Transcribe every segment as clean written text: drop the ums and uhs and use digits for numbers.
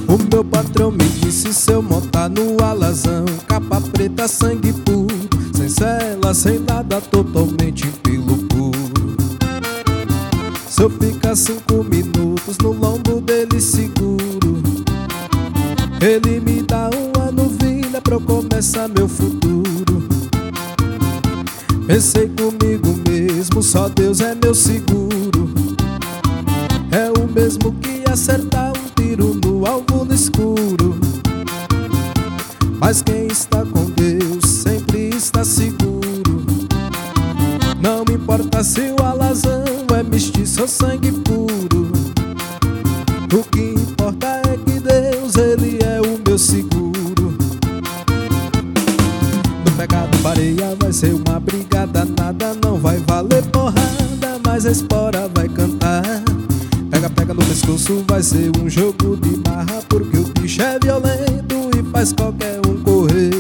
O meu patrão me disse: se eu montar no alazão, capa preta, sangue puro, sem cela, sem nada, totalmente pelo puro. Se eu ficar 5 minutos no lombo dele seguro, ele me dá uma novilha pra eu começar meu futuro. Pensei comigo mesmo, só Deus é meu seguro. É o mesmo que acertar um tiro no alvo no escuro. Mas quem está com Deus sempre está seguro. Não me importa se o alazão é mestiço ou sangue puro. O que importa é que Deus, Ele é o meu seguro. No pecado pareia vai ser uma briga danada, não vai valer porrada, mas a espora vai cantar. Pega, pega no pescoço, vai ser um jogo de marra, porque o bicho é violento e faz qualquer um correr.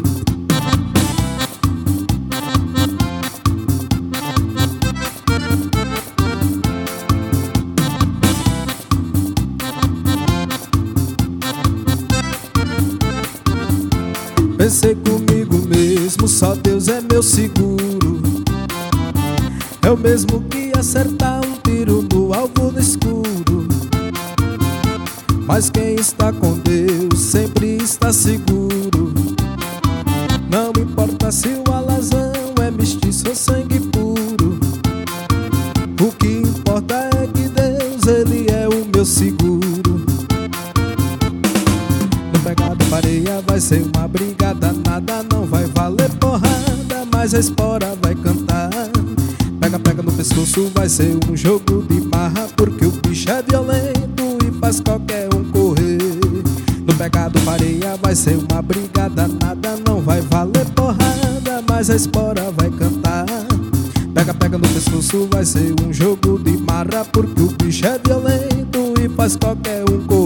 Pensei comigo mesmo, só Deus é meu seguro. É o mesmo que acertar um tiro no alvo no escuro. Mas quem está com Deus sempre está seguro. Não me importa se o alazão é mestiço ou sangue puro. O que importa é que Deus, Ele é o meu seguro. No pegado pareia vai ser uma briga danada, não vai valer porrada, mas a espora vai cantar. Pega, pega no pescoço, vai ser um jogo de marra, porque o bicho é violento e faz qualquer um correr. No pegado pareia vai ser uma briga danada, não vai valer porrada, mas a espora vai cantar. Pega, pega no pescoço, vai ser um jogo de marra, porque o bicho é violento e faz qualquer um correr.